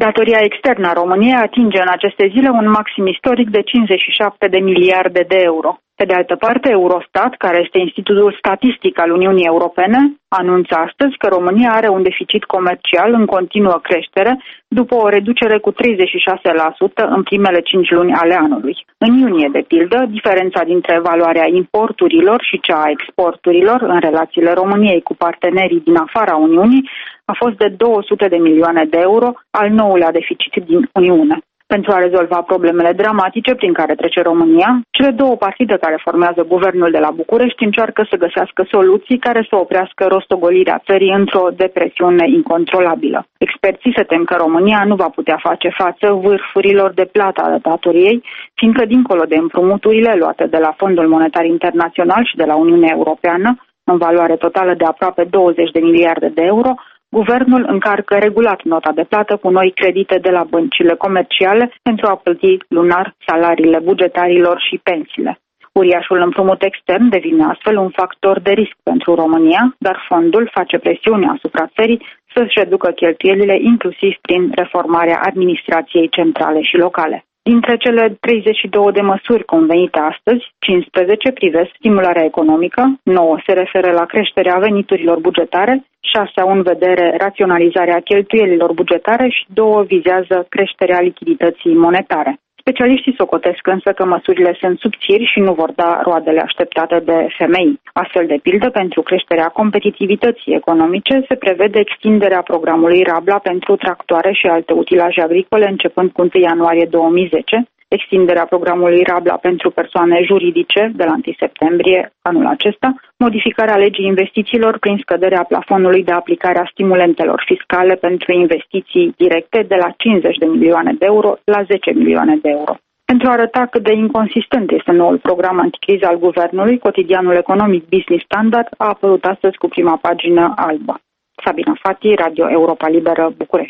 Datoria externă a României atinge în aceste zile un maxim istoric de 57 de miliarde de euro. Pe de altă parte, Eurostat, care este Institutul Statistic al Uniunii Europene, anunță astăzi că România are un deficit comercial în continuă creștere, după o reducere cu 36% în primele 5 luni ale anului. În iunie, de pildă, diferența dintre valoarea importurilor și cea a exporturilor în relațiile României cu partenerii din afara Uniunii a fost de 200 de milioane de euro, al nouălea deficit din Uniune. Pentru a rezolva problemele dramatice prin care trece România, cele două partide care formează guvernul de la București încearcă să găsească soluții care să oprească rostogolirea țării într-o depresiune incontrolabilă. Experții se tem că România nu va putea face față vârfurilor de plată ale datoriei, fiindcă dincolo de împrumuturile luate de la Fondul Monetar Internațional și de la Uniunea Europeană, în valoare totală de aproape 20 de miliarde de euro, guvernul încarcă regulat nota de plată cu noi credite de la băncile comerciale pentru a plăti lunar salariile bugetarilor și pensiile. Uriașul împrumut extern devine astfel un factor de risc pentru România, dar fondul face presiune asupra țării să-și reducă cheltuielile inclusiv prin reformarea administrației centrale și locale. Dintre cele 32 de măsuri convenite astăzi, 15 privesc stimularea economică, 9 se referă la creșterea veniturilor bugetare, 6 au în vedere raționalizarea cheltuielilor bugetare și 2 vizează creșterea lichidității monetare. Specialiștii socotesc însă că măsurile sunt subțiri și nu vor da roadele așteptate de femei. Astfel, de pildă, pentru creșterea competitivității economice se prevede extinderea programului Rabla pentru tractoare și alte utilaje agricole începând cu 1 ianuarie 2010, extinderea programului Rabla pentru persoane juridice de la 1 septembrie anul acesta, modificarea legii investițiilor prin scăderea plafonului de aplicare a stimulentelor fiscale pentru investiții directe de la 50 de milioane de euro la 10 milioane de euro. Pentru a arăta cât de inconsistent este noul program anticriză al guvernului, cotidianul economic Business Standard a apărut astăzi cu prima pagină albă. Sabina Fati, Radio Europa Liberă, București.